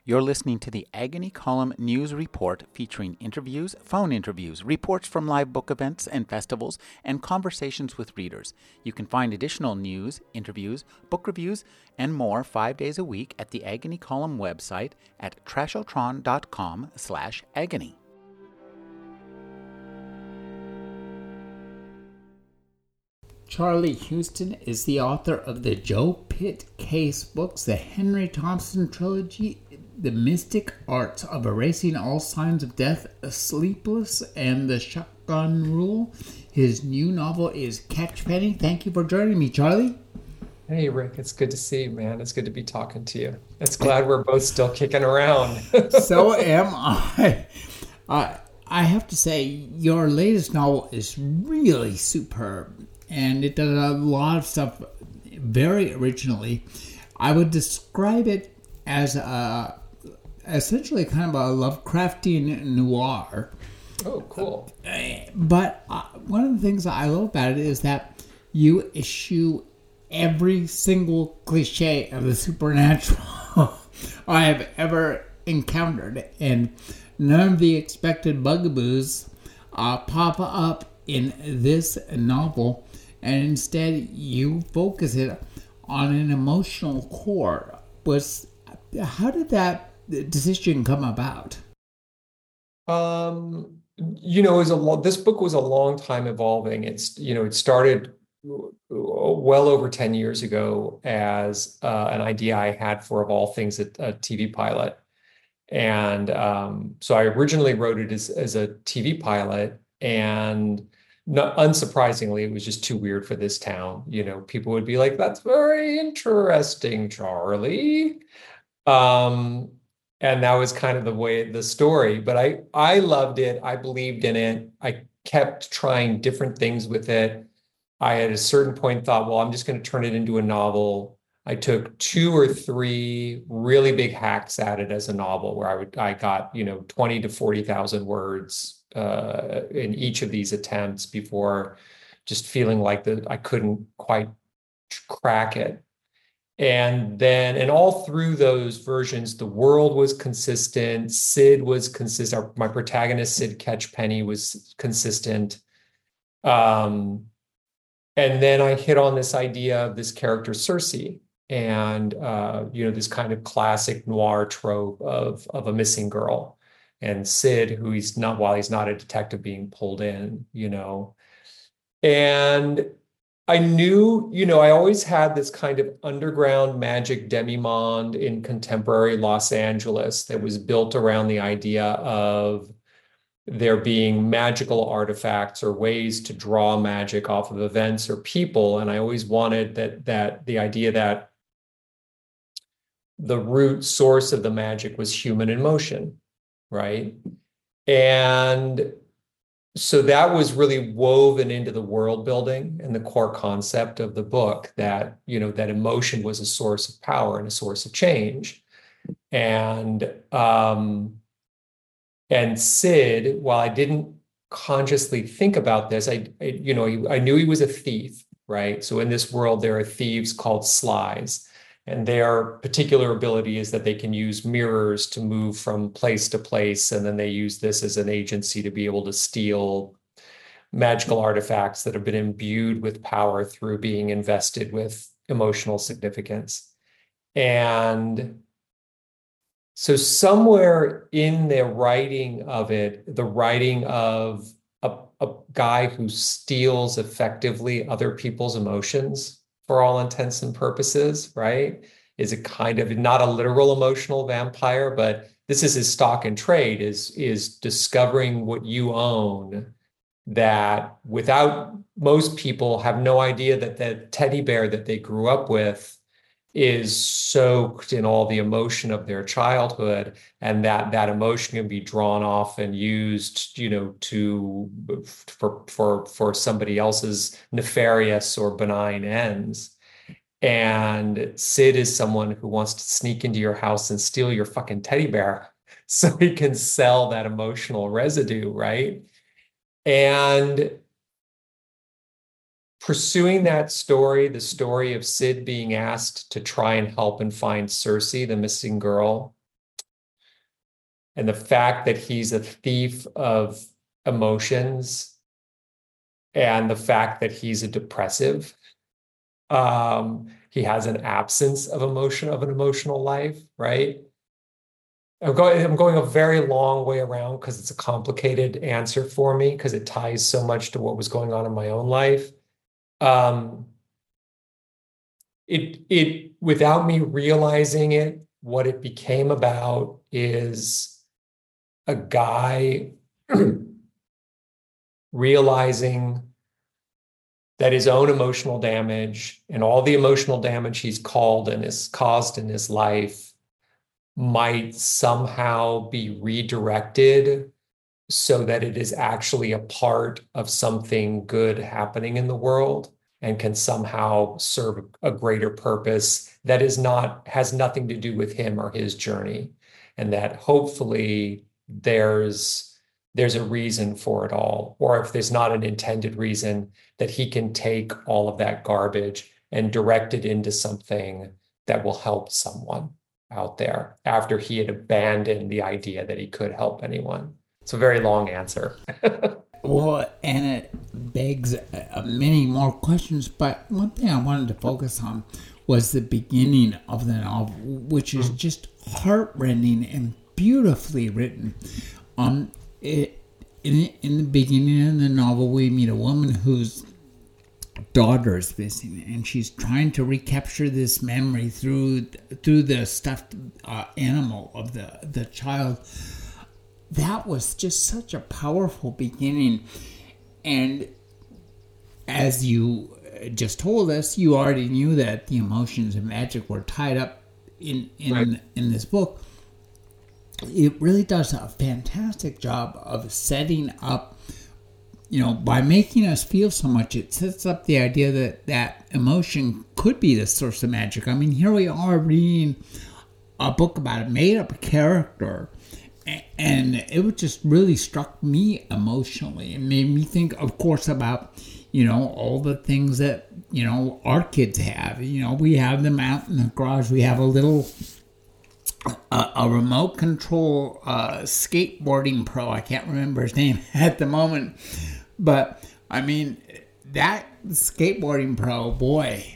You're listening to the Agony Column News Report featuring interviews, phone interviews, reports from live book events and festivals, and conversations with readers. You can find additional news, interviews, book reviews, and more 5 days a week at the Agony Column website at trashotron.com/agony. Charlie Huston is the author of the Joe Pitt Case books, the Henry Thompson trilogy, The Mystic Arts of Erasing All Signs of Death, Sleepless, and The Shotgun Rule. His new novel is Catch Penny. Thank you for joining me, Charlie. Hey, Rick, it's good to see you, man. It's good to be talking to you. It's glad we're both still kicking around. So am I. I have to say, your latest novel is really superb, and it does a lot of stuff very originally. I would describe it as essentially kind of a Lovecraftian noir. Oh, cool. But one of the things I love about it is that you eschew every single cliche of the supernatural I have ever encountered, and none of the expected bugaboos pop up in this novel, and instead you focus it on an emotional core. How did that decision come about? This book was a long time evolving. It started well over 10 years ago as an idea I had for, of all things, a TV pilot. And so I originally wrote it as a TV pilot, and not unsurprisingly, it was just too weird for this town. People would be like, "That's very interesting, Charlie." And that was kind of the story. But I loved it. I believed in it. I kept trying different things with it. I at a certain point thought, well, I'm just going to turn it into a novel. I took 2 or 3 really big hacks at it as a novel, where I got 20 to 40,000 words in each of these attempts before just feeling like that I couldn't quite crack it. And all through those versions, the world was consistent. Sid was consistent. My protagonist, Sid Catchpenny, was consistent. And then I hit on this idea of this character, Circe, and this kind of classic noir trope of a missing girl, and Sid, while he's not a detective, being pulled in. And I knew, I always had this kind of underground magic demimonde in contemporary Los Angeles that was built around the idea of there being magical artifacts or ways to draw magic off of events or people. And I always wanted that the idea that the root source of the magic was human emotion, right? And so that was really woven into the world building and the core concept of the book, that that emotion was a source of power and a source of change. And Sid, while I didn't consciously think about this, I knew he was a thief, right? So in this world, there are thieves called slies, and their particular ability is that they can use mirrors to move from place to place, and then they use this as an agency to be able to steal magical artifacts that have been imbued with power through being invested with emotional significance. And so somewhere in the writing of it, the writing of a guy who steals effectively other people's emotions for all intents and purposes, right, is a kind of not a literal emotional vampire, but this is his stock and trade, is discovering what you own, that without most people have no idea that the teddy bear that they grew up with is soaked in all the emotion of their childhood, and that emotion can be drawn off and used, for somebody else's nefarious or benign ends. And Sid is someone who wants to sneak into your house and steal your fucking teddy bear so he can sell that emotional residue, right? And pursuing that story, the story of Sid being asked to try and help and find Circe, the missing girl, And the fact that he's a thief of emotions and the fact that he's a depressive, he has an absence of emotion, of an emotional life, right? I'm going a very long way around because it's a complicated answer for me because it ties so much to what was going on in my own life. Um, it without me realizing it, what it became about is a guy realizing that his own emotional damage and all the emotional damage he's caused in his life might somehow be redirected so that it is actually a part of something good happening in the world and can somehow serve a greater purpose that has nothing to do with him or his journey. And that hopefully there's a reason for it all. Or if there's not an intended reason, that he can take all of that garbage and direct it into something that will help someone out there after he had abandoned the idea that he could help anyone. It's a very long answer. Well, and it begs many more questions, but one thing I wanted to focus on was the beginning of the novel, which is just heartrending and beautifully written. In the beginning of the novel, we meet a woman whose daughter is missing, and she's trying to recapture this memory through the stuffed animal of the child. That was just such a powerful beginning. And as you just told us, you already knew that the emotions and magic were tied up in this book. It really does a fantastic job of setting up, by making us feel so much, it sets up the idea that emotion could be the source of magic. I mean, here we are reading a book about a made-up character, and it just really struck me emotionally. It made me think, of course, about, all the things that, our kids have. We have them out in the garage. We have a little, a remote control skateboarding pro. I can't remember his name at the moment. But, I mean, that skateboarding pro, boy,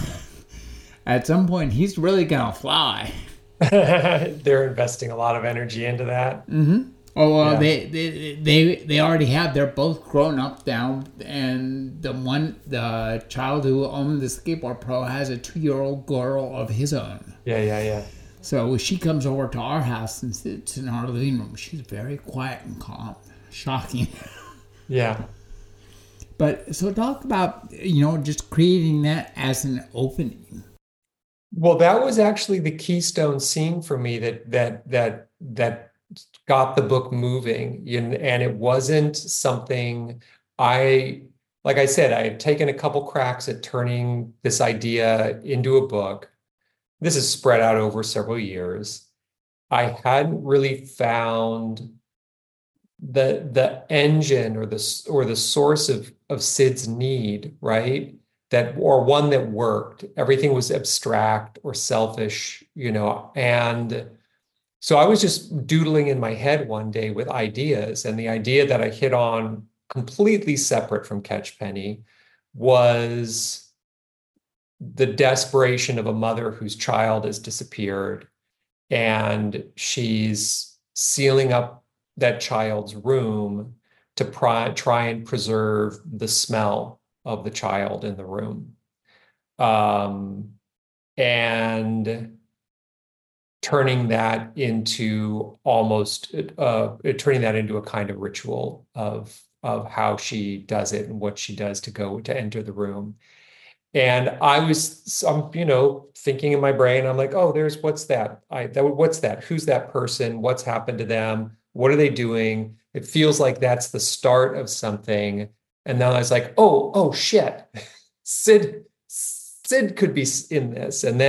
at some point, he's really going to fly. They're investing a lot of energy into that. Mm-hmm. Oh, well, Yeah. they already have. They're both grown up now, and the child who owned the skateboard pro has a 2-year-old girl of his own. Yeah. So she comes over to our house and sits in our living room. She's very quiet and calm. Shocking. Yeah. But so talk about, just creating that as an opening. Well, that was actually the keystone scene for me that got the book moving. And it wasn't something like I said, I had taken a couple cracks at turning this idea into a book. This is spread out over several years. I hadn't really found the engine or the source of Sid's need, right? Or one that worked. Everything was abstract or selfish, and so I was just doodling in my head one day with ideas, and the idea that I hit on completely separate from Catch Penny was the desperation of a mother whose child has disappeared, and she's sealing up that child's room to try and preserve the smell of the child in the room. And turning that into a kind of ritual of how she does it and what she does to enter the room. And I'm thinking in my brain, I'm like, oh, what's that? What's that? Who's that person? What's happened to them? What are they doing? It feels like that's the start of something. And then I was like, oh shit, Sid could be in this. And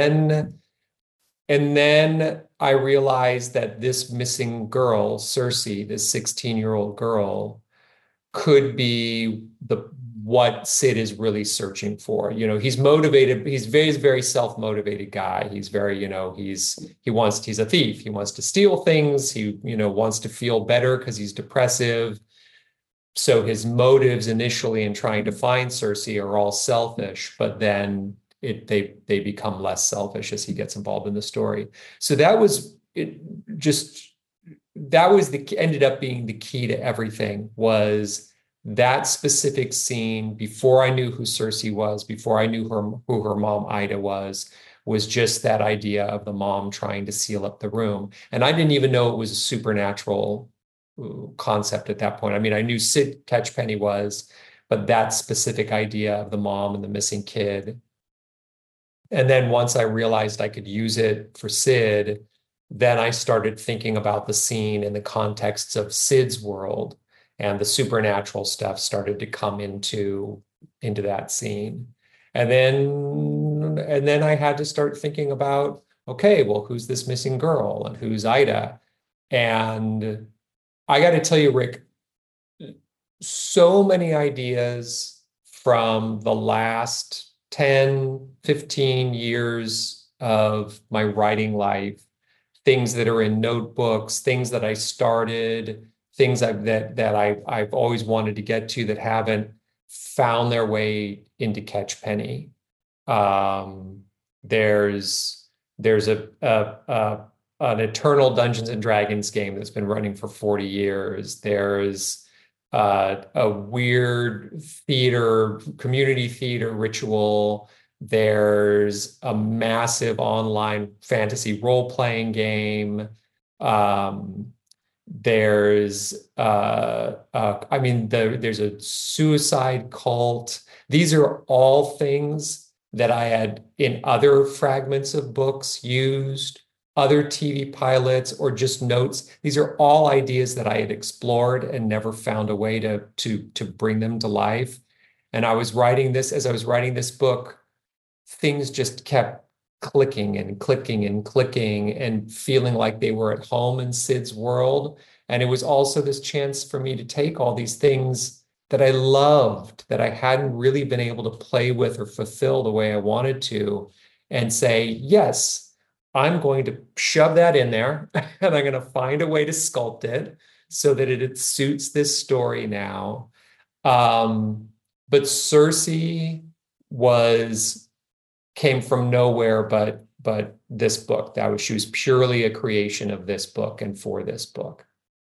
then I realized that this missing girl, Cersei, this 16-year-old girl, could be what Sid is really searching for. You know, he's motivated. He's very, very self-motivated guy. He's very, you know, he's a thief. He wants to steal things. He, you know, wants to feel better because he's depressive. So his motives initially in trying to find Cersei are all selfish, but then they become less selfish as he gets involved in the story. So that was it. That was ended up being the key to everything, was that specific scene. Before I knew who Cersei was, before I knew who her mom Ida was just that idea of the mom trying to seal up the room. And I didn't even know it was a supernatural concept at that point. I mean, I knew Sid Catchpenny was, but that specific idea of the mom and the missing kid. And then once I realized I could use it for Sid, then I started thinking about the scene in the contexts of Sid's world, and the supernatural stuff started to come into that scene. And then I had to start thinking about, okay, well, who's this missing girl and who's Ida? And I got to tell you, Rick, so many ideas from the last 10, 15 years of my writing life, things that are in notebooks, things that I started, things I've always wanted to get to that haven't found their way into Catchpenny. There's an eternal Dungeons and Dragons game that's been running for 40 years. There's a weird community theater ritual. There's a massive online fantasy role-playing game. There's there's a suicide cult. These are all things that I had in other fragments of books used, other TV pilots, or just notes. These are all ideas that I had explored and never found a way to bring them to life. And as I was writing this book, things just kept clicking and clicking and clicking and feeling like they were at home in Sid's world. And it was also this chance for me to take all these things that I loved, that I hadn't really been able to play with or fulfill the way I wanted to, and say, yes, I'm going to shove that in there and I'm going to find a way to sculpt it so that it suits this story now. But Cersei came from nowhere, but this book. She was purely a creation of this book and for this book.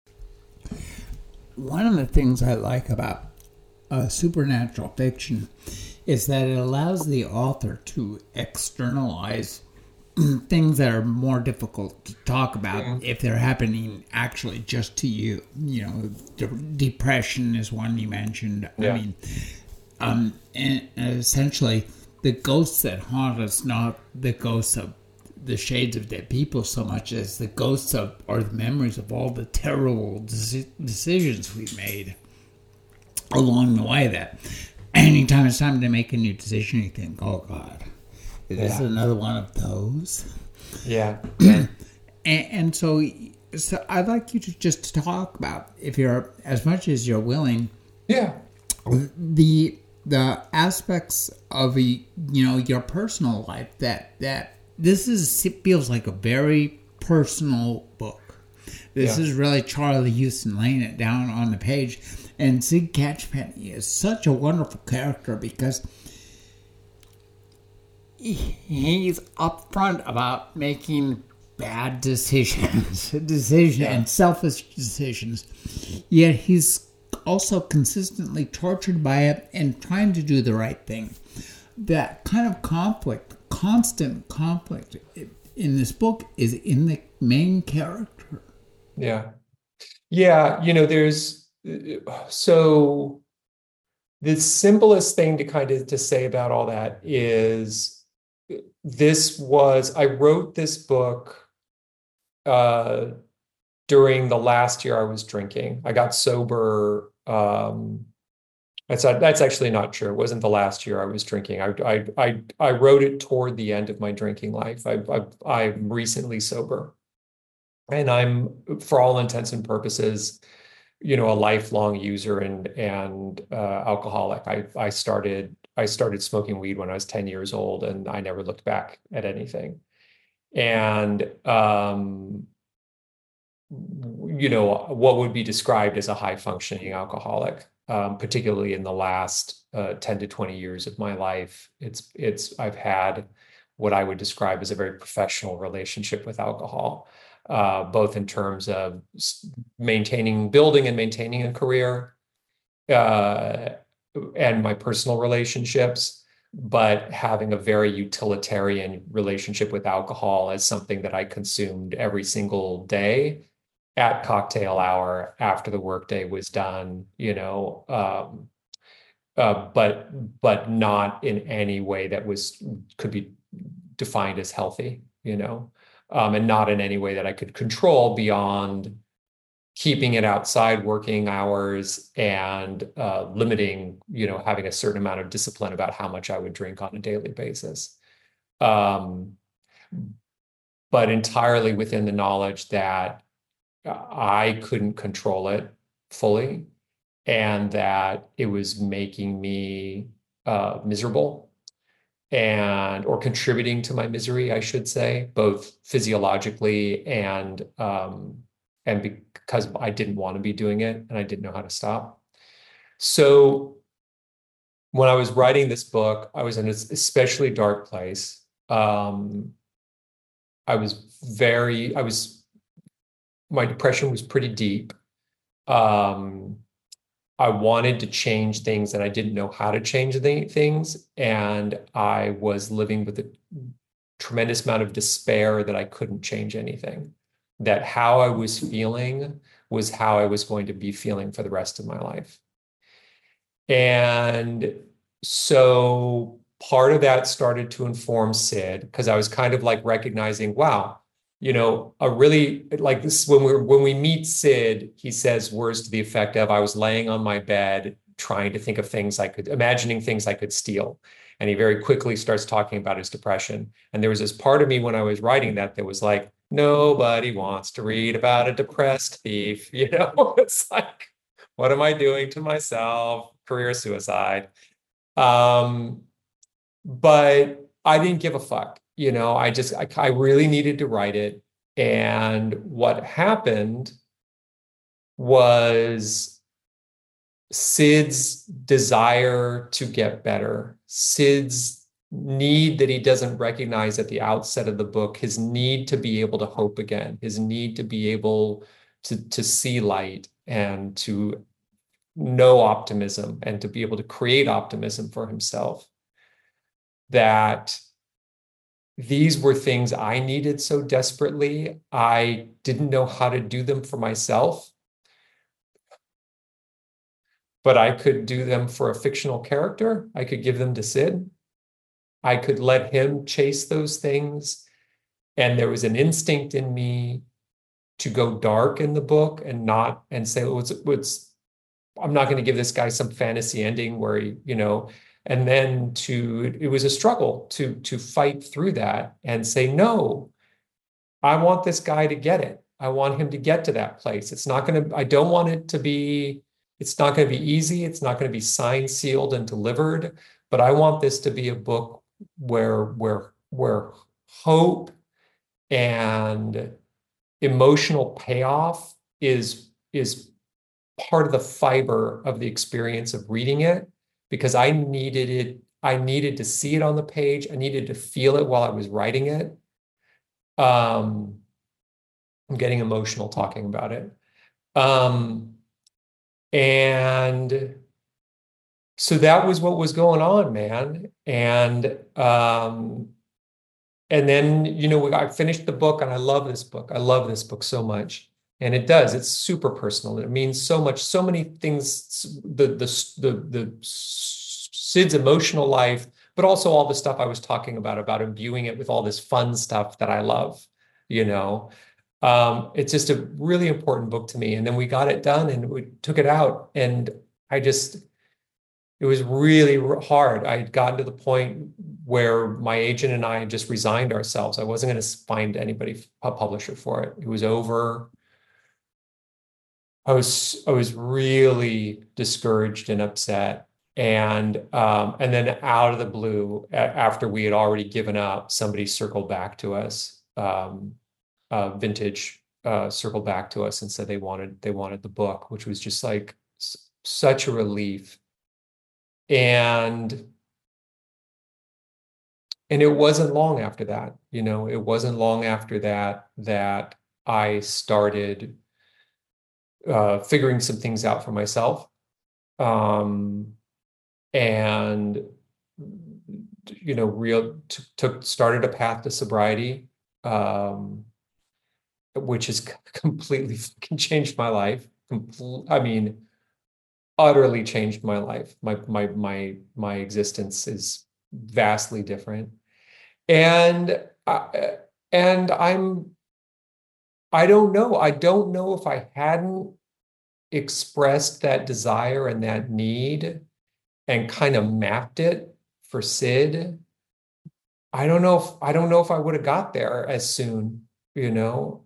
One of the things I like about supernatural fiction is that it allows the author to externalize things that are more difficult to talk about if they're happening actually just to you. You know, depression is one you mentioned. Yeah. I mean, and essentially, the ghosts that haunt us, not the ghosts of the shades of dead people so much as the ghosts of, or the memories of all the terrible decisions we've made along the way, that anytime it's time to make a new decision, you think, oh God, is this another one of those? Yeah. and so I'd like you to just talk about, if you're, as much as you're willing, the aspects of your personal life that feels like a very personal book. This is really Charlie Houston laying it down on the page. And Sid Catchpenny is such a wonderful character because he's upfront about making bad decisions, and selfish decisions. Yet he's also consistently tortured by it and trying to do the right thing. That kind of conflict, constant conflict in this book is in the main character. Yeah. So the simplest thing to say about all that is I wrote this book during the last year I was drinking. I got sober. That's actually not true. It wasn't the last year I was drinking. I wrote it toward the end of my drinking life. I'm recently sober, and I'm, for all intents and purposes, a lifelong user and alcoholic. I started smoking weed when I was 10 years old, and I never looked back at anything. And what would be described as a high functioning alcoholic, particularly in the last 10 to 20 years of my life. I've had what I would describe as a very professional relationship with alcohol, both in terms of building and maintaining a career, and my personal relationships, but having a very utilitarian relationship with alcohol as something that I consumed every single day at cocktail hour after the workday was done, but not in any way that could be defined as healthy, and not in any way that I could control beyond keeping it outside working hours and limiting, having a certain amount of discipline about how much I would drink on a daily basis. But entirely within the knowledge that I couldn't control it fully, and that it was making me miserable or contributing to my misery, I should say, both physiologically and because I didn't want to be doing it and I didn't know how to stop. So when I was writing this book, I was in an especially dark place. My depression was pretty deep. I wanted to change things and I didn't know how to change things. And I was living with a tremendous amount of despair that I couldn't change anything, that how I was feeling was how I was going to be feeling for the rest of my life. And so part of that started to inform Sid, because I was kind of like recognizing, wow, a really like this, when we meet Sid, he says words to the effect of, I was laying on my bed trying to think of imagining things I could steal. And he very quickly starts talking about his depression. And there was this part of me when I was writing that was like, nobody wants to read about a depressed thief. It's like, what am I doing to myself? Career suicide. But I didn't give a fuck. I really needed to write it. And what happened was Sid's desire to get better, Sid's need that he doesn't recognize at the outset of the book, his need to be able to hope again, his need to be able to see light and to know optimism and to be able to create optimism for himself, that these were things I needed so desperately. I didn't know how to do them for myself, but I could do them for a fictional character. I could give them to Sid. I could let him chase those things. And there was an instinct in me to go dark in the book and say, I'm not going to give this guy some fantasy ending where he, and then it was a struggle to fight through that and say, no, I want this guy to get it. I want him to get to that place. It's not going to be easy. It's not going to be signed, sealed, and delivered, but I want this to be a book where hope and emotional payoff is part of the fiber of the experience of reading it, because I needed it. I needed to see it on the page. I needed to feel it while I was writing it. I'm getting emotional talking about it. And so that was what was going on, man. And then, I finished the book, and I love this book. I love this book so much. And it's super personal. It means so much, so many things, the Sid's emotional life, but also all the stuff I was talking about imbuing it with all this fun stuff that I love, It's just a really important book to me. And then we got it done and we took it out, and it was really hard. I had gotten to the point where my agent and I had just resigned ourselves. I wasn't going to find anybody, a publisher for it. It was over. I was really discouraged and upset. And then out of the blue, after we had already given up, somebody circled back to us, Vintage circled back to us and said they wanted the book, which was just like such a relief. And it wasn't long after that, it wasn't long after that that I started figuring some things out for myself. Um, and real took started a path to sobriety, which has completely fucking changed my life. I mean, utterly changed my life. My existence is vastly different. And and I don't know. I don't know if I hadn't expressed that desire and that need and kind of mapped it for Sid. I don't know if I would have got there as soon, you know.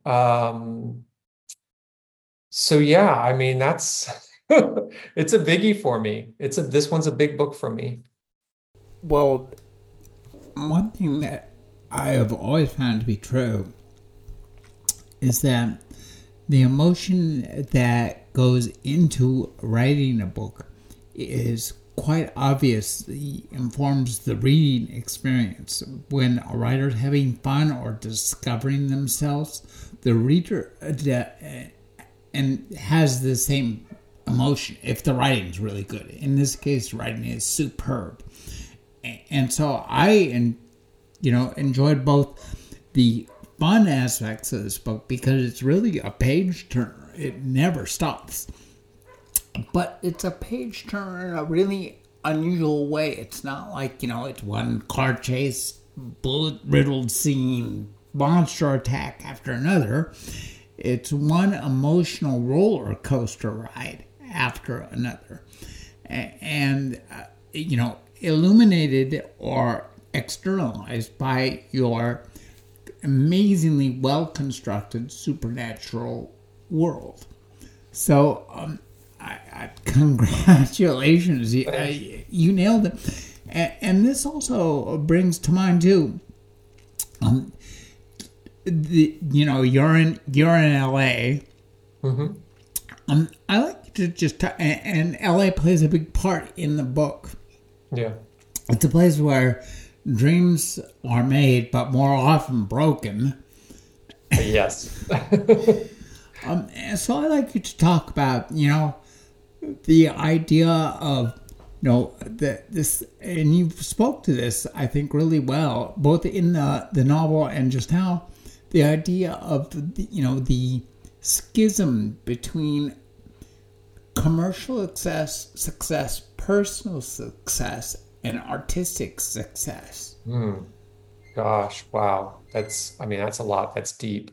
So yeah, I mean that's it's a biggie for me. This one's a big book for me. Well, one thing that I have always found to be true is that the emotion that goes into writing a book is quite obviously informs the reading experience. When a writer's having fun or discovering themselves, the reader and has the same emotion if the writing's really good. In this case, writing is superb. And so I enjoyed both the fun aspects of this book because it's really a page turner. It never stops. But it's a page turner in a really unusual way. It's not like, it's one car chase, bullet-riddled scene, monster attack after another. It's one emotional roller coaster ride after another. And, illuminated or externalized by your amazingly well-constructed supernatural world. So, congratulations, you nailed it. And this also brings to mind too. You're in LA. Mm-hmm. I like to just and LA plays a big part in the book. Yeah, it's a place where dreams are made, but more often broken. Yes. So I like you to talk about, the idea of, this, and you spoke to this, I think, really well, both in the novel and just now, the idea of, the schism between commercial success, personal success, and artistic success. Gosh, wow. That's a lot. That's deep.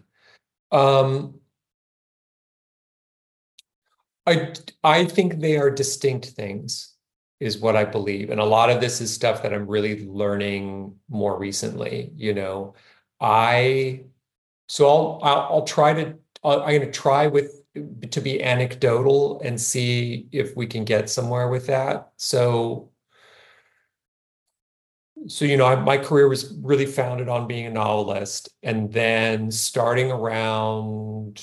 I think they are distinct things, is what I believe. And a lot of this is stuff that I'm really learning more recently, I'll try to, I'm going to try to be anecdotal and see if we can get somewhere with that. My career was really founded on being a novelist, and then starting around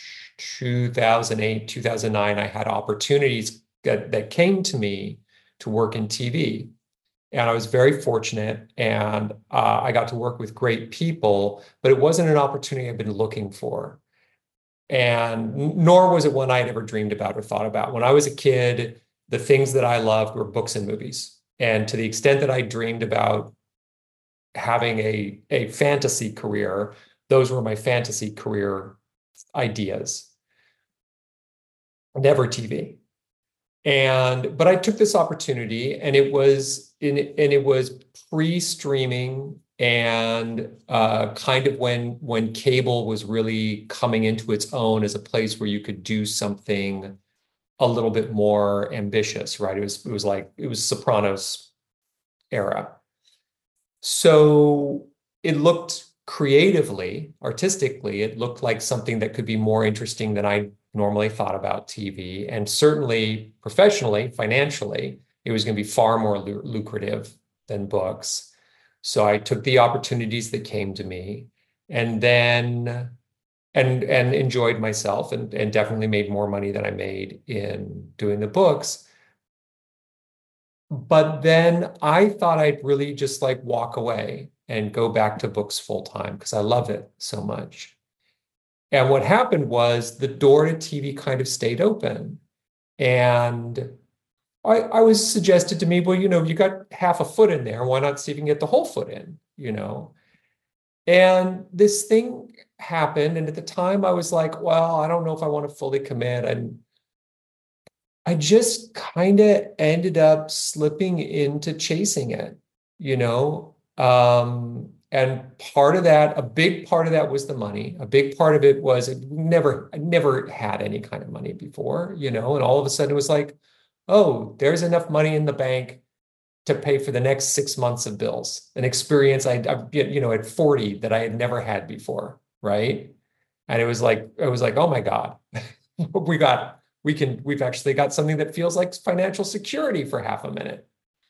2008, 2009, I had opportunities that came to me to work in TV. And I was very fortunate, and I got to work with great people, but it wasn't an opportunity I've been looking for. And nor was it one I'd ever dreamed about or thought about. When I was a kid, the things that I loved were books and movies. And to the extent that I dreamed about having a fantasy career, those were my fantasy career ideas. Never TV. But I took this opportunity, and it was pre-streaming and kind of when cable was really coming into its own as a place where you could do something a little bit more ambitious, right? It was Sopranos era. So it looked creatively, artistically, it looked like something that could be more interesting than I normally thought about TV. And certainly professionally, financially, it was going to be far more lucrative than books. So I took the opportunities that came to me, and then and enjoyed myself, and definitely made more money than I made in doing the books. But then I thought I'd really just like walk away and go back to books full time because I love it so much. And what happened was the door to TV kind of stayed open. And I was suggested to me, well, you got half a foot in there. Why not see if you can get the whole foot in? And this thing happened. And at the time I was like, well, I don't know if I want to fully commit. And I just kind of ended up slipping into chasing it, you know? And part of that, a big part of that was the money. A big part of it was I never had any kind of money before. And all of a sudden it was like, oh, there's enough money in the bank to pay for the next 6 months of bills, an experience at 40 that I had never had before, right? And it was like, oh my God, we've actually got something that feels like financial security for half a minute.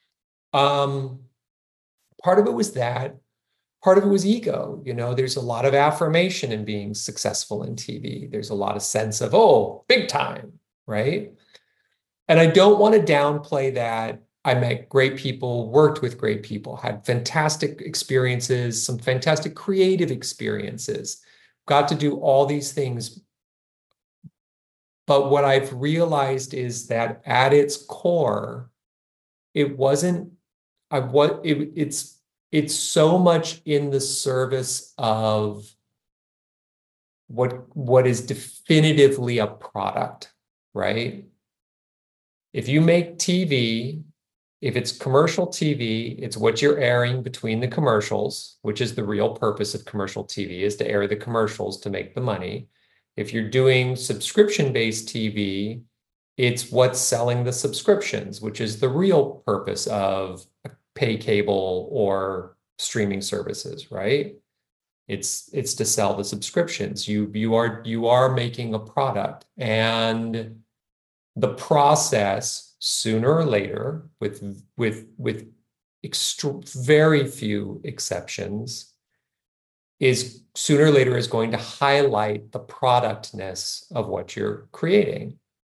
Part of it was that. Part of it was ego. There's a lot of affirmation in being successful in TV. There's a lot of sense of, oh, big time, right? And I don't want to downplay that. I met great people, worked with great people, had fantastic experiences, some fantastic creative experiences, got to do all these things. But what I've realized is that at its core, it wasn't, it's so much in the service of what is definitively a product, right? If you make TV, if it's commercial TV, it's what you're airing between the commercials, which is the real purpose of commercial TV, is to air the commercials to make the money. If you're doing subscription-based TV, it's what's selling the subscriptions, which is the real purpose of pay cable or streaming services, right? It's to sell the subscriptions. You are making a product, and the process sooner or later, with very few exceptions, is sooner or later is going to highlight the productness of what you're creating.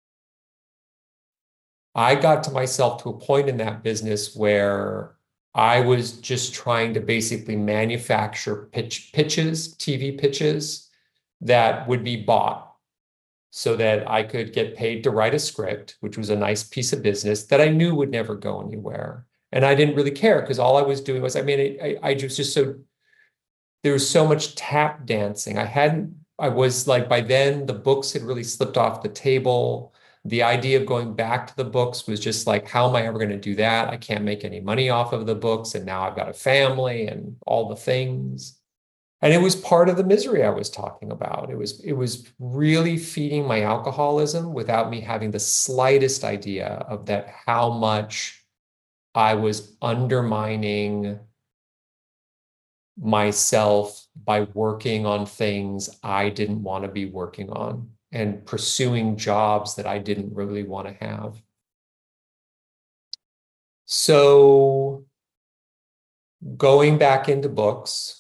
I got to myself to a point in that business where I was just trying to basically manufacture pitches, TV pitches that would be bought so that I could get paid to write a script, which was a nice piece of business that I knew would never go anywhere. And I didn't really care because all I was doing was, I just so, there was so much tap dancing. I was like, by then the books had really slipped off the table. The idea of going back to the books was just like, how am I ever going to do that? I can't make any money off of the books. And now I've got a family and all the things. And it was part of the misery I was talking about. It was really feeding my alcoholism without me having the slightest idea of that, how much I was undermining myself by working on things I didn't want to be working on and pursuing jobs that I didn't really want to have. So going back into books,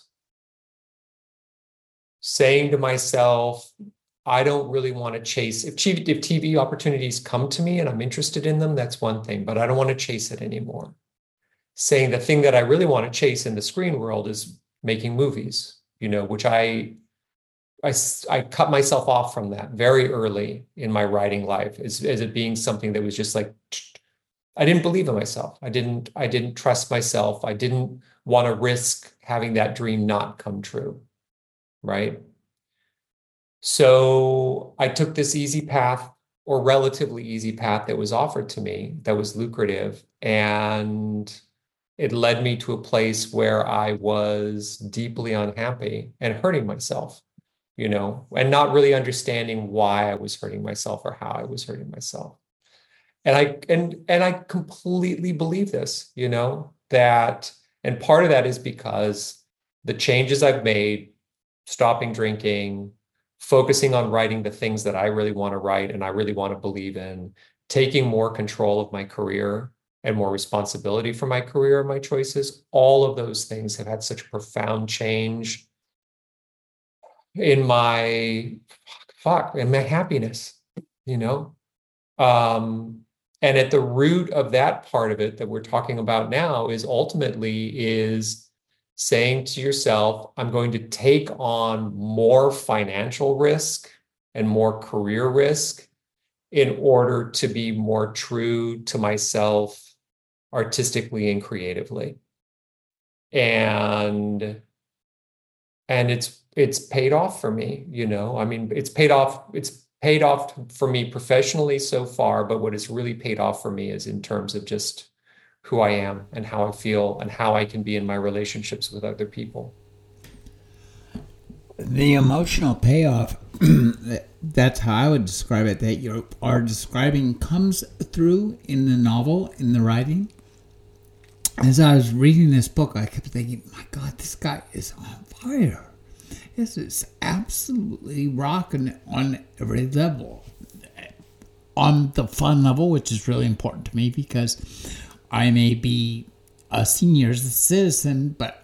saying to myself, I don't really want to chase, if TV opportunities come to me and I'm interested in them, that's one thing, but I don't want to chase it anymore. Saying the thing that I really want to chase in the screen world is making movies, which I cut myself off from that very early in my writing life as it being something that was just like, I didn't believe in myself. I didn't trust myself. I didn't want to risk having that dream not come true. Right? So I took this easy path, or relatively easy path, that was offered to me, that was lucrative, and it led me to a place where I was deeply unhappy and hurting myself, and not really understanding why I was hurting myself or how I was hurting myself. And I completely believe this, that, and part of that is because the changes I've made, stopping drinking, focusing on writing the things that I really want to write and I really want to believe in, taking more control of my career and more responsibility for my career and my choices. All of those things have had such a profound change in my in my happiness, you know? And at the root of that part of it that we're talking about now is ultimately is saying to yourself, I'm going to take on more financial risk and more career risk in order to be more true to myself artistically and creatively. And it's paid off for me, you know. I mean, it's paid off for me professionally so far, but what has really paid off for me is in terms of just who I am and how I feel and how I can be in my relationships with other people. The emotional payoff, that's how I would describe it, that you are describing comes through in the novel, in the writing. As I was reading this book, I kept thinking, my God, this guy is on fire. This is absolutely rocking on every level. On the fun level, which is really important to me because I may be a senior citizen, but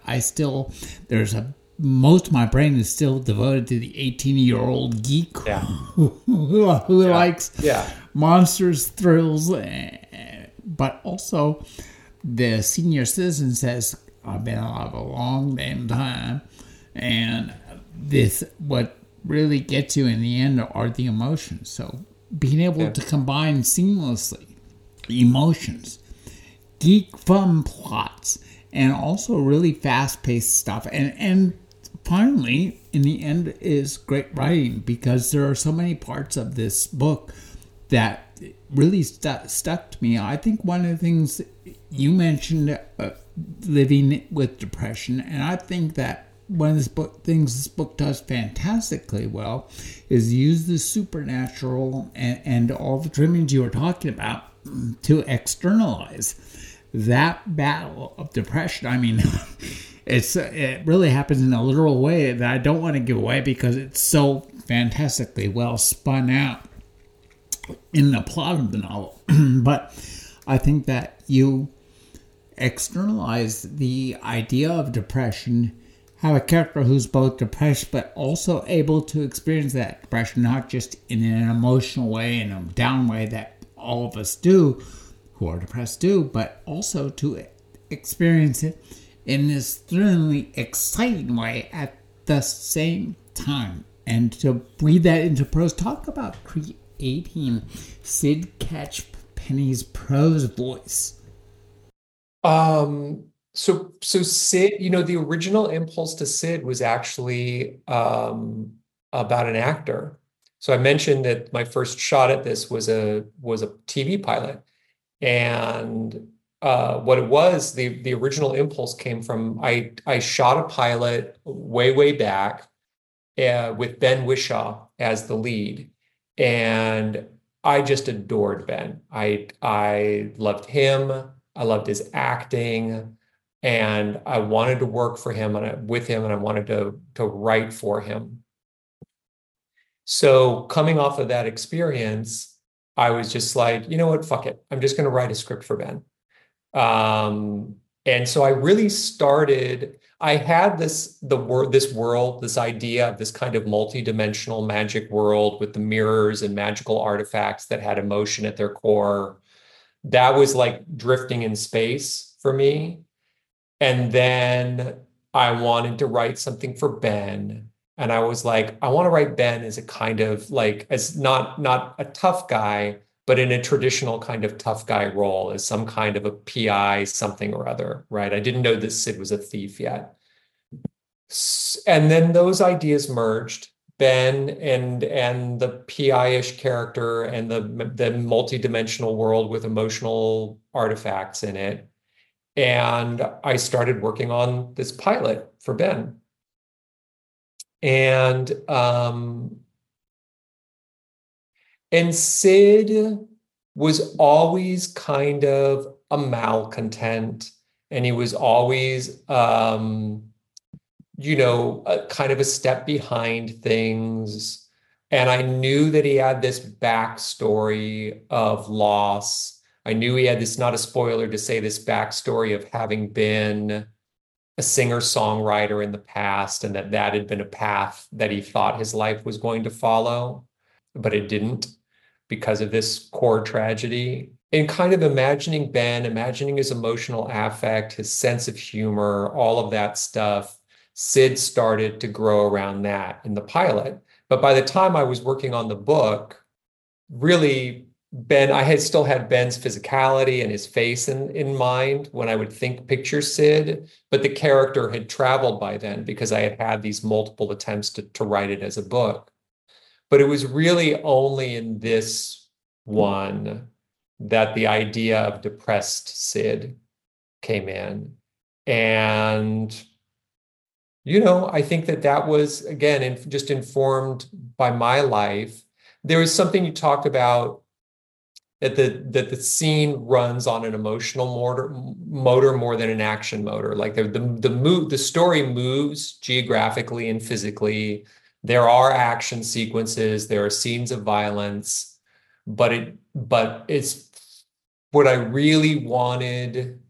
most of my brain is still devoted to the 18-year-old geek who likes monsters, thrills, but also the senior citizen says, I've been alive a long damn time, and what really gets you in the end are the emotions. So being able to combine seamlessly emotions, geek fun plots, and also really fast-paced stuff. And finally, in the end, is great writing, because there are so many parts of this book that really stuck to me. I think one of the things you mentioned, living with depression, and I think that one of the things this book does fantastically well is use the supernatural and all the trimmings you were talking about to externalize that battle of depression. I mean, it really happens in a literal way that I don't want to give away because it's so fantastically well spun out in the plot of the novel. But I think that you externalize the idea of depression, have a character who's both depressed but also able to experience that depression, not just in an emotional way, in a down way that all of us do who are depressed do, but also to experience it in this thrillingly exciting way at the same time. And to breathe that into prose, talk about creating Sid Catchpenny's prose voice. So Sid, you know, the original impulse to Sid was actually about an actor. So I mentioned that my first shot at this was a TV pilot, and what it was, the original impulse came from I shot a pilot way back with Ben Whishaw as the lead, and I just adored Ben. I loved him. I loved his acting, and I wanted to work for him and with him, and I wanted to write for him. So coming off of that experience, I was just like, you know what, fuck it. I'm just going to write a script for Ben. And so I really started, I had this world, this idea of this kind of multi-dimensional magic world with the mirrors and magical artifacts that had emotion at their core. That was like drifting in space for me. And then I wanted to write something for Ben. And I was like, I want to write Ben as a kind of like, as not a tough guy, but in a traditional kind of tough guy role, as some kind of a PI something or other, right? I didn't know that Sid was a thief yet. And then those ideas merged. Ben and the PI-ish character and the multi-dimensional world with emotional artifacts in it. And I started working on this pilot for Ben. And Sid was always kind of a malcontent, and he was always kind of a step behind things. And I knew that he had this backstory of loss. I knew he had this, not a spoiler to say, this backstory of having been a singer-songwriter in the past, and that that had been a path that he thought his life was going to follow, but it didn't because of this core tragedy. And kind of imagining Ben, imagining his emotional affect, his sense of humor, all of that stuff, Sid started to grow around that in the pilot. But by the time I was working on the book, really Ben, I had still had Ben's physicality and his face in mind when I would picture Sid, but the character had traveled by then because I had had these multiple attempts to write it as a book. But it was really only in this one that the idea of depressed Sid came in. And, I think that that was, again, just informed by my life. There was something you talked about that the scene runs on an emotional motor more than an action motor. Like the story moves geographically and physically. There are action sequences, there are scenes of violence, but it's what I really wanted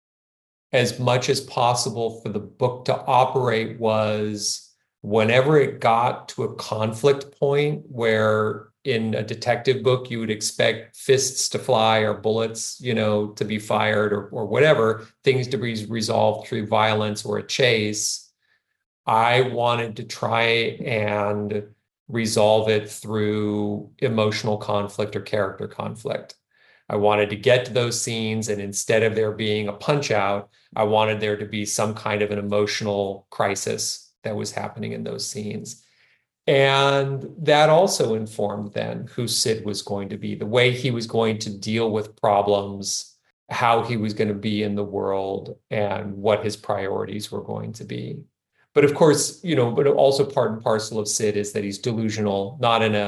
as much as possible for the book to operate was whenever it got to a conflict point where in a detective book you would expect fists to fly or bullets, to be fired or whatever, things to be resolved through violence or a chase. I wanted to try and resolve it through emotional conflict or character conflict. I wanted to get to those scenes, and instead of there being a punch out, I wanted there to be some kind of an emotional crisis that was happening in those scenes. And that also informed then who Sid was going to be, the way he was going to deal with problems, how he was going to be in the world, and what his priorities were going to be. But of course, but also part and parcel of Sid is that he's delusional, not in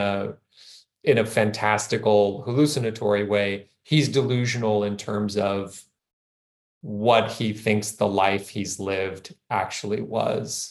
a fantastical, hallucinatory way. He's delusional in terms of what he thinks the life he's lived actually was.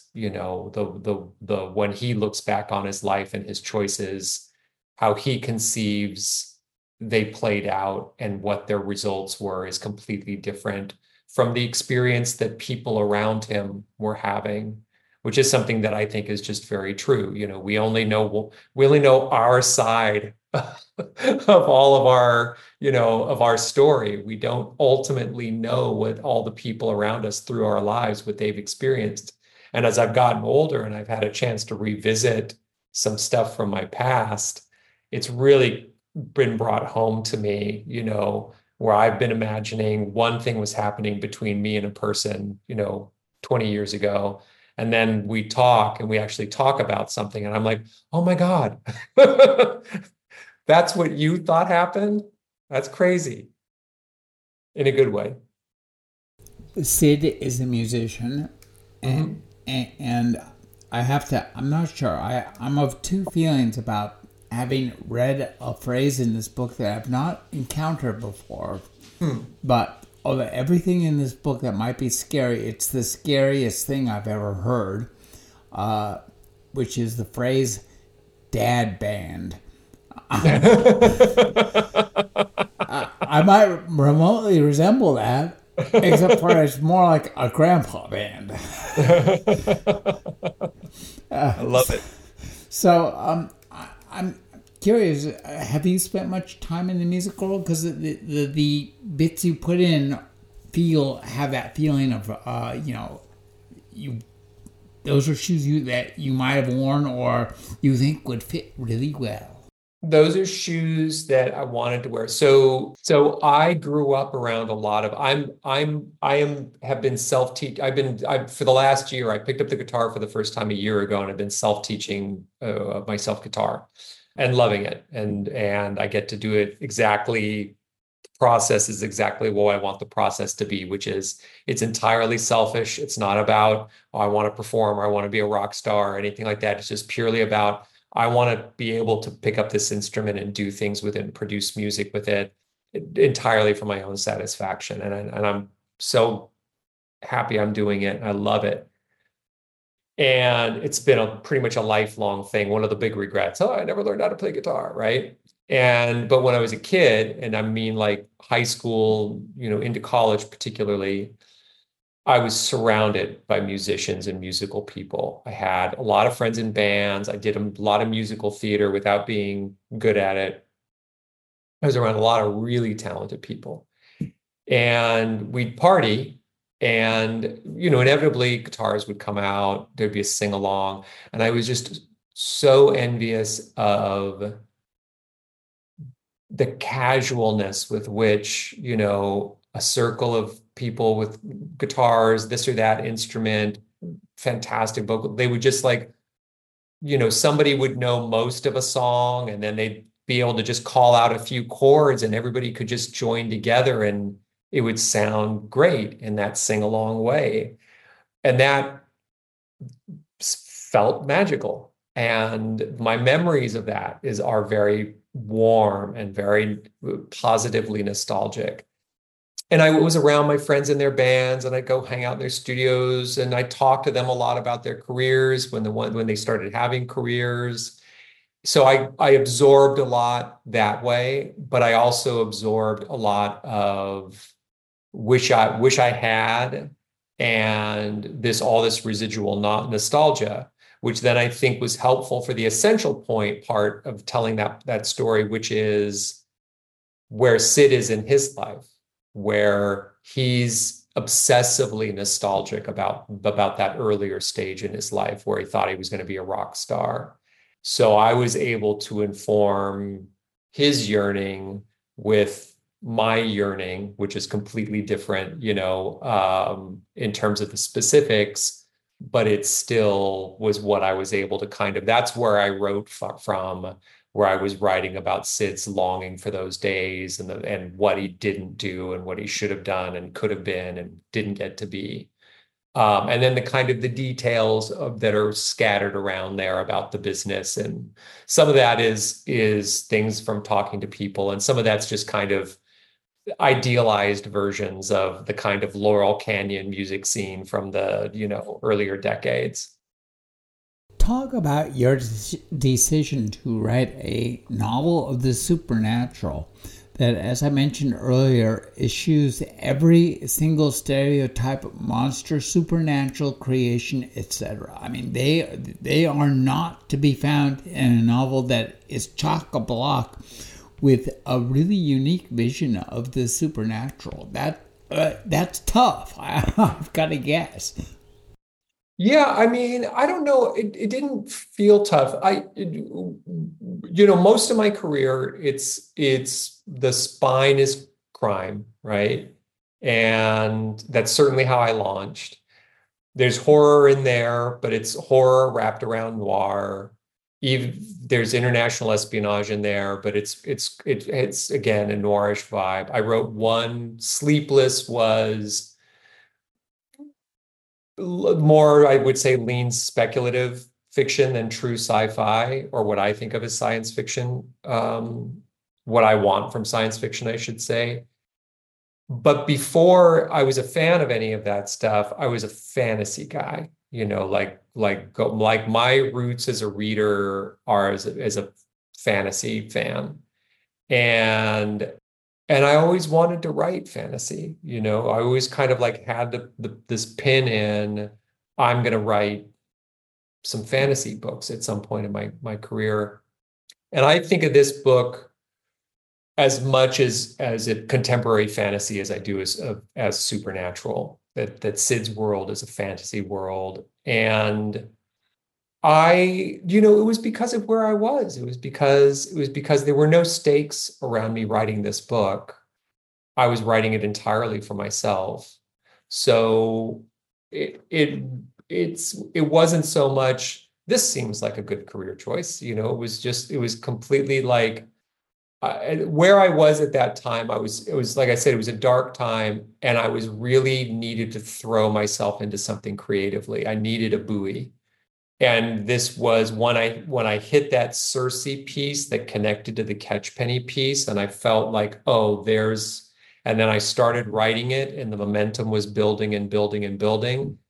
The when he looks back on his life and his choices, how he conceives they played out and what their results were is completely different from the experience that people around him were having, which is something that I think is just very true. We only know our side of all of our, of our story. We don't ultimately know what all the people around us through our lives, what they've experienced. And as I've gotten older and I've had a chance to revisit some stuff from my past, it's really been brought home to me, where I've been imagining one thing was happening between me and a person, 20 years ago. And then we talk and we actually talk about something. And I'm like, oh my God, that's what you thought happened? That's crazy in a good way. Sid is a musician, and I'm not sure. I'm of two feelings about having read a phrase in this book that I've not encountered before. But although everything in this book that might be scary, it's the scariest thing I've ever heard, which is the phrase "dad band." I might remotely resemble that, except for it's more like a grandpa band. I love it. So I'm curious, have you spent much time in the music world? Because the bits you put in have that feeling of, those are shoes that you might have worn or you think would fit really well. Those are shoes that I wanted to wear. So I grew up around a lot of, have been self-teach. For the last year, I picked up the guitar for the first time a year ago, and I've been self-teaching myself guitar and loving it. And I get to do it exactly. The process is exactly what I want the process to be, which is it's entirely selfish. It's not about, oh, I want to perform or I want to be a rock star or anything like that. It's just purely about, I want to be able to pick up this instrument and do things with it and produce music with it entirely for my own satisfaction. And I'm so happy I'm doing it. I love it. And it's been a pretty much a lifelong thing. One of the big regrets, oh, I never learned how to play guitar, right? But when I was a kid, and I mean like high school, into college particularly, I was surrounded by musicians and musical people. I had a lot of friends in bands. I did a lot of musical theater without being good at it. I was around a lot of really talented people. And we'd party, and inevitably guitars would come out, there'd be a sing along, and I was just so envious of the casualness with which a circle of people with guitars, this or that instrument, fantastic vocal, they would just like, somebody would know most of a song, and then they'd be able to just call out a few chords and everybody could just join together and it would sound great in that sing-along way. And that felt magical. And my memories of that are very warm and very positively nostalgic. And I was around my friends in their bands, and I'd go hang out in their studios, and I talked to them a lot about their careers when they started having careers. So I absorbed a lot that way, but I also absorbed a lot of wish I had, and all this residual nostalgia, which then I think was helpful for the essential part of telling that story, which is where Sid is in his life, where he's obsessively nostalgic about that earlier stage in his life where he thought he was going to be a rock star. So I was able to inform his yearning with my yearning, which is completely different, in terms of the specifics, but it still was what I was able to that's where I wrote from, where I was writing about Sid's longing for those days and what he didn't do and what he should have done and could have been and didn't get to be. And then the details that are scattered around there about the business. And some of that is things from talking to people. And some of that's just kind of idealized versions of the kind of Laurel Canyon music scene from the, earlier decades. Talk about your decision to write a novel of the supernatural that, as I mentioned earlier, eschews every single stereotype of monster, supernatural creation, etc. I mean, they are not to be found in a novel that is chock-a-block with a really unique vision of the supernatural. That's tough. I've got to guess. Yeah, I mean, I don't know. It didn't feel tough. Most of my career, it's the spine is crime, right? And that's certainly how I launched. There's horror in there, but it's horror wrapped around noir. Even there's international espionage in there, but it's again a noirish vibe. I wrote one. Sleepless was more, I would say, leans speculative fiction than true sci-fi, or what I think of as science fiction, what I want from science fiction, I should say. But before I was a fan of any of that stuff, I was a fantasy guy, like my roots as a reader are as a fantasy fan. And I always wanted to write fantasy, I always kind of like had this pin in, I'm going to write some fantasy books at some point in my career. And I think of this book as much as a contemporary fantasy as I do as supernatural, that Sid's world is a fantasy world. And it was because of where I was. It was because there were no stakes around me writing this book. I was writing it entirely for myself. So it wasn't so much, this seems like a good career choice. It was completely like where I was at that time. It was like I said, it was a dark time, and I was really needed to throw myself into something creatively. I needed a buoy. And this was when I hit that Circe piece that connected to the Catchpenny piece, and I felt like, and then I started writing it, and the momentum was building and building and building.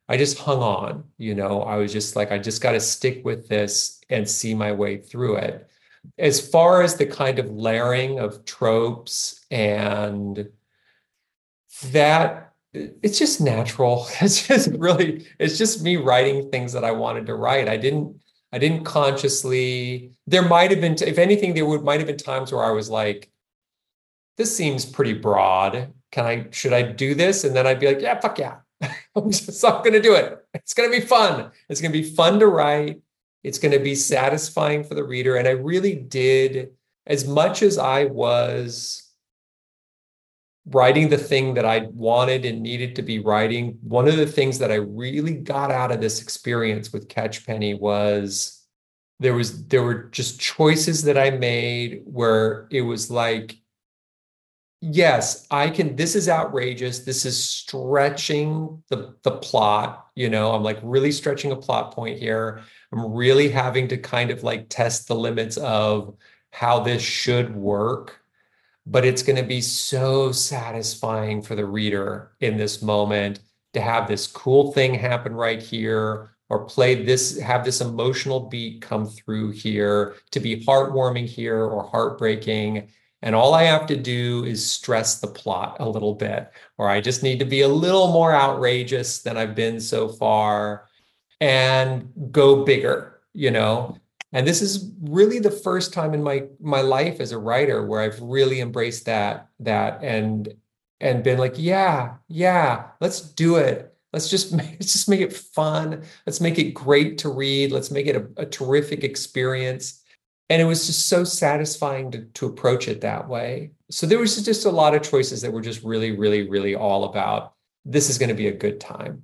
I just hung on, I was just like, I just got to stick with this and see my way through it. As far as the kind of layering of tropes and that, it's just natural. It's just me writing things that I wanted to write. I didn't consciously, there might have been, if anything, might have been times where I was like, this seems pretty broad. Should I do this? And then I'd be like, yeah, fuck yeah. I'm going to do it. It's going to be fun. It's going to be fun to write. It's going to be satisfying for the reader. And I really did, as much as I was writing the thing that I wanted and needed to be writing, one of the things that I really got out of this experience with Catchpenny was there were just choices that I made where it was like, yes, this is outrageous. This is stretching the plot, I'm like really stretching a plot point here. I'm really having to kind of like test the limits of how this should work, but it's going to be so satisfying for the reader in this moment to have this cool thing happen right here, or have this emotional beat come through here, to be heartwarming here or heartbreaking. And all I have to do is stress the plot a little bit, or I just need to be a little more outrageous than I've been so far and go bigger, And this is really the first time in my life as a writer where I've really embraced that and been like, yeah, let's do it. Let's just make it fun. Let's make it great to read. Let's make it a terrific experience. And it was just so satisfying to approach it that way. So there was just a lot of choices that were just really, really, really all about, this is going to be a good time.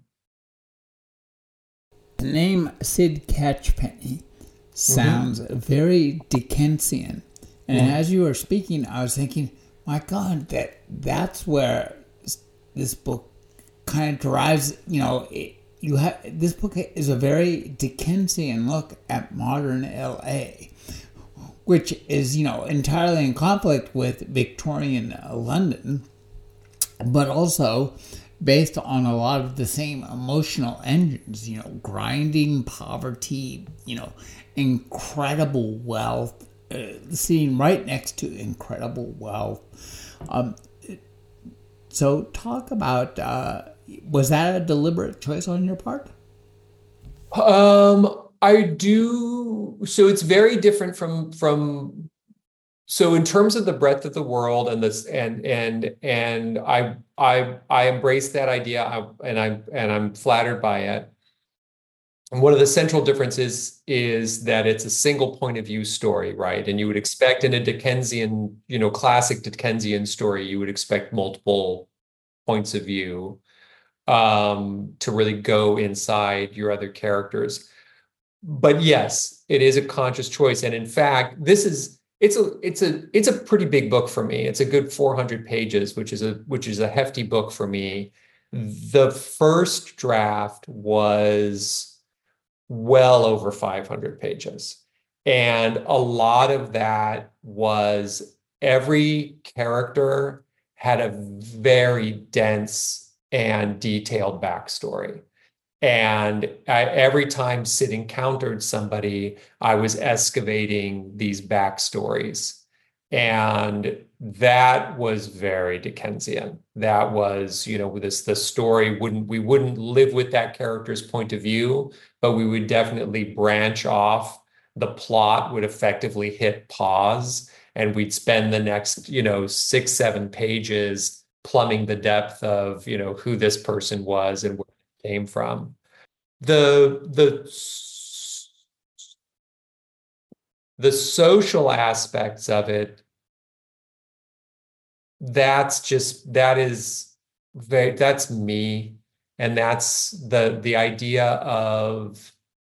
The name Sid Catchpenny sounds very Dickensian. And as you were speaking, I was thinking, my God, that's where this book kind of derives, this book is a very Dickensian look at modern LA, which is, entirely in conflict with Victorian London, but also based on a lot of the same emotional engines, grinding poverty, incredible wealth, sitting right next to incredible wealth. So talk about, was that a deliberate choice on your part? I do. So it's very different from so in terms of the breadth of the world and this and I embrace that idea, and I'm flattered by it. And one of the central differences is that it's a single point of view story, right? And you would expect in a Dickensian, classic Dickensian story, you would expect multiple points of view to really go inside your other characters. But yes, it is a conscious choice. And in fact, it's a pretty big book for me. It's a good 400 pages, which is a hefty book for me. The first draft was well over 500 pages. And a lot of that was every character had a very dense and detailed backstory. And every time Sid encountered somebody, I was excavating these backstories. And that was very Dickensian. That was, the story we wouldn't live with that character's point of view, but we would definitely branch off. The plot would effectively hit pause, and we'd spend the next, 6-7 pages plumbing the depth of, who this person was and where it came from. The social aspects of it, that's me. And that's the idea of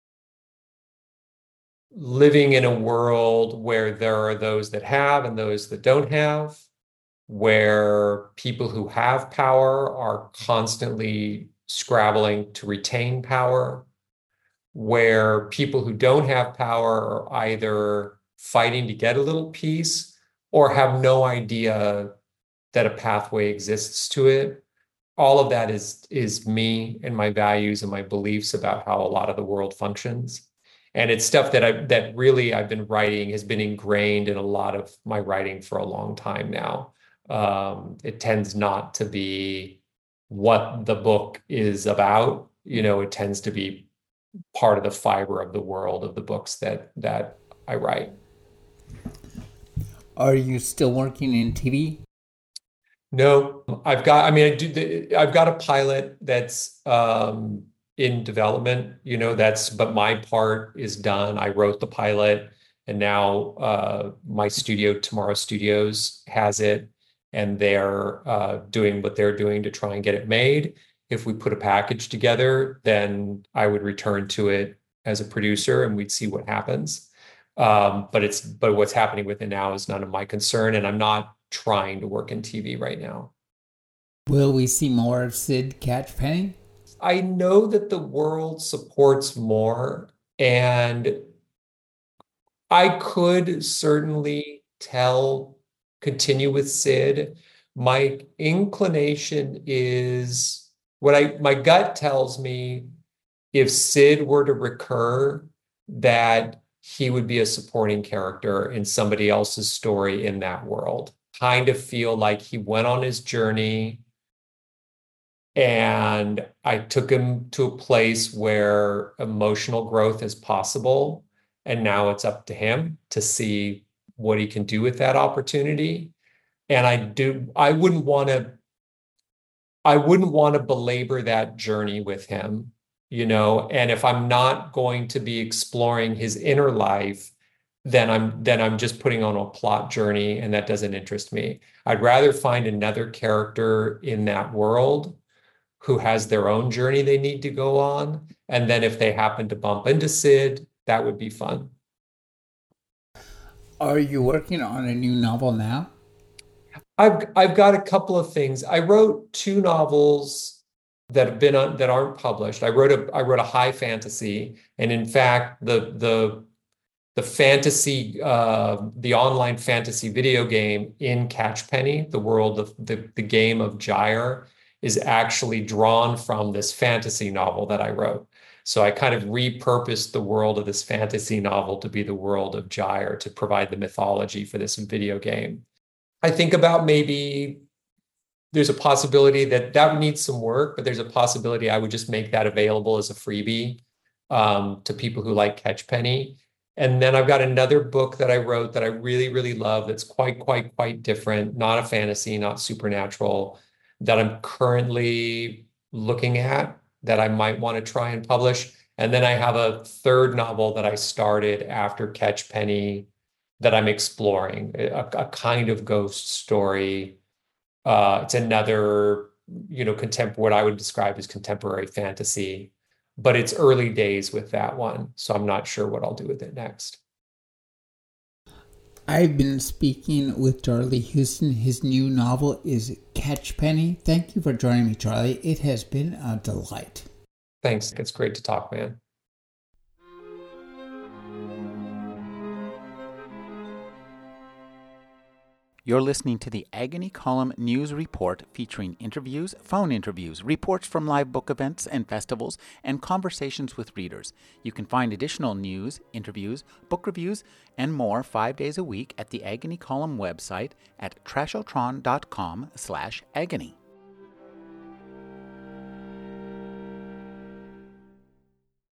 living in a world where there are those that have and those that don't have, where people who have power are constantly scrabbling to retain power, where people who don't have power are either fighting to get a little piece or have no idea that a pathway exists to it, all of that is me and my values and my beliefs about how a lot of the world functions. And it's stuff that really I've been writing, has been ingrained in a lot of my writing for a long time now. It tends not to be what the book is about. It tends to be part of the fiber of the world of the books that I write. Are you still working in TV? No, I've got a pilot that's in development, but my part is done. I wrote the pilot, and now my studio, Tomorrow Studios, has it, and they're doing what they're doing to try and get it made. If we put a package together, then I would return to it as a producer and we'd see what happens. But what's happening with it now is none of my concern, and I'm not trying to work in TV right now. Will we see more of Sid Catchpenny? I know that the world supports more, and I could certainly continue with Sid. My inclination is my gut tells me if Sid were to recur, that he would be a supporting character in somebody else's story in that world. Kind of feel like he went on his journey and I took him to a place where emotional growth is possible. And now it's up to him to see what he can do with that opportunity. And I wouldn't want to belabor that journey with him, and if I'm not going to be exploring his inner life, then I'm just putting on a plot journey, and that doesn't interest me. I'd rather find another character in that world who has their own journey they need to go on. And then if they happen to bump into Sid, that would be fun. Are you working on a new novel now? I've got a couple of things. I wrote 2 novels that aren't published. I wrote a high fantasy, and in fact, the fantasy, the online fantasy video game in Catchpenny, the world of the game of Gyre, is actually drawn from this fantasy novel that I wrote. So I kind of repurposed the world of this fantasy novel to be the world of Gyre, to provide the mythology for this video game. I think about maybe there's a possibility that needs some work, but there's a possibility I would just make that available as a freebie to people who like Catchpenny. And then I've got another book that I wrote that I really, really love that's quite different, not a fantasy, not supernatural, that I'm currently looking at that I might want to try and publish. And then I have a third novel that I started after Catchpenny that I'm exploring, a kind of ghost story. It's another, what I would describe as contemporary fantasy, but it's early days with that one. So I'm not sure what I'll do with it next. I've been speaking with Charlie Huston. His new novel is Catchpenny. Thank you for joining me, Charlie. It has been a delight. Thanks. It's great to talk, man. You're listening to the Agony Column News Report, featuring interviews, phone interviews, reports from live book events and festivals, and conversations with readers. You can find additional news, interviews, book reviews, and more 5 days a week at the Agony Column website at trashotron.com/agony.